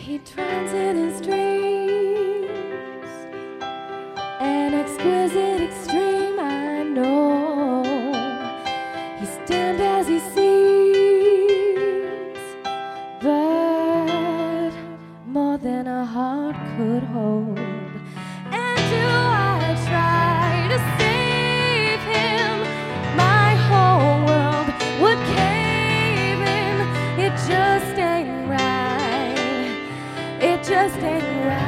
He drowns in his dreams, an exquisite extreme, I know. He's damned as he seems, but more than a heart could hold. And do I try to save him? My whole world would cave in. It just ain't right. It just ain't right.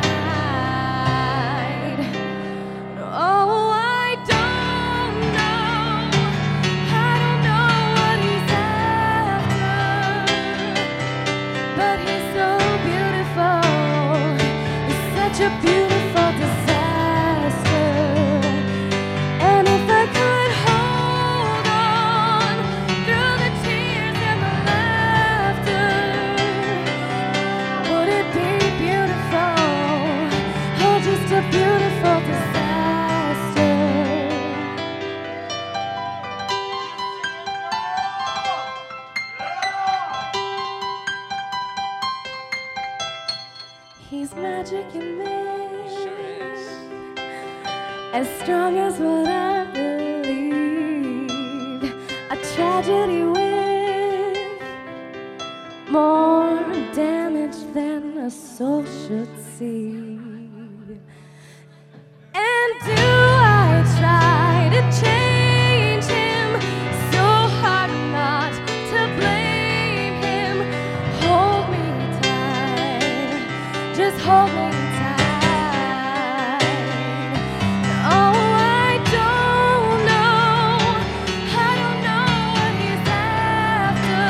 Oh, I don't know. I don't know what he's after, but he's so beautiful. He's such a beautiful disaster. And if I could hold on through the tears and the laughter, would it be beautiful? Oh, just a beautiful disaster. He's magic in this, as strong as what I believe. A tragedy with more damage than a soul should see. And do I try to change him? So hard not to blame him. Hold me tight, just hold me tight. Oh, I don't know what he's after,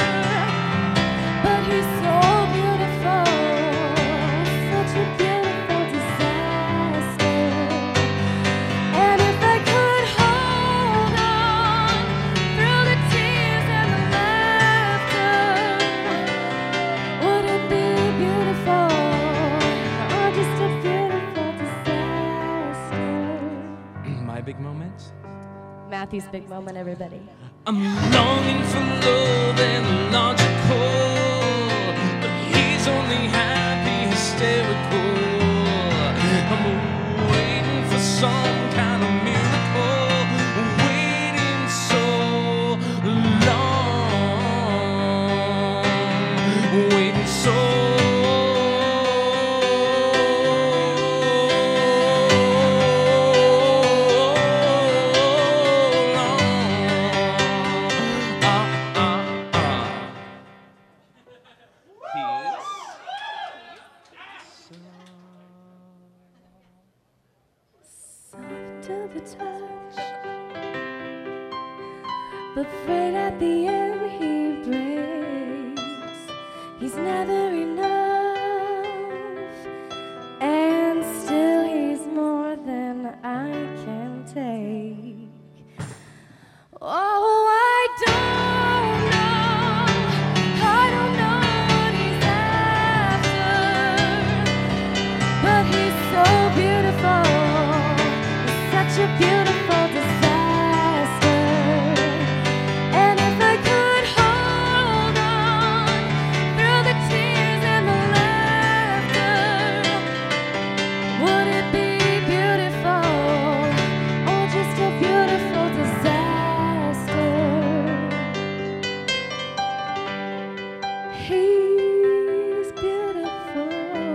but he's so beautiful, such a beautiful disaster. And if I could hold on through the tears and the laughter, would it be beautiful? Or just a beautiful disaster? My big moment? Matthew's big moment, everybody. I'm longing for love and logical, but he's only happy, hysterical. I'm waiting for some kind of miracle, waiting so long, waiting so long. Soft to the touch, but afraid at the end he breaks. He's never enough, and still he's more than I can take. Oh, I don't know what he's after, but he's so beautiful. He's such a beautiful disaster. And if I could hold on through the tears and the laughter, would it be beautiful? Or just a beautiful disaster? He's beautiful.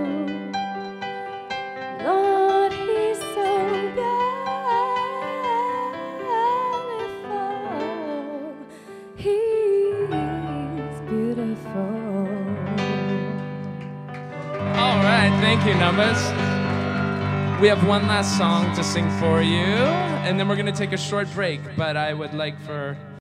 Lord, he's so beautiful. He's beautiful. All right, thank you, Numbers. We have one last song to sing for you, and then we're gonna take a short break, but I would like for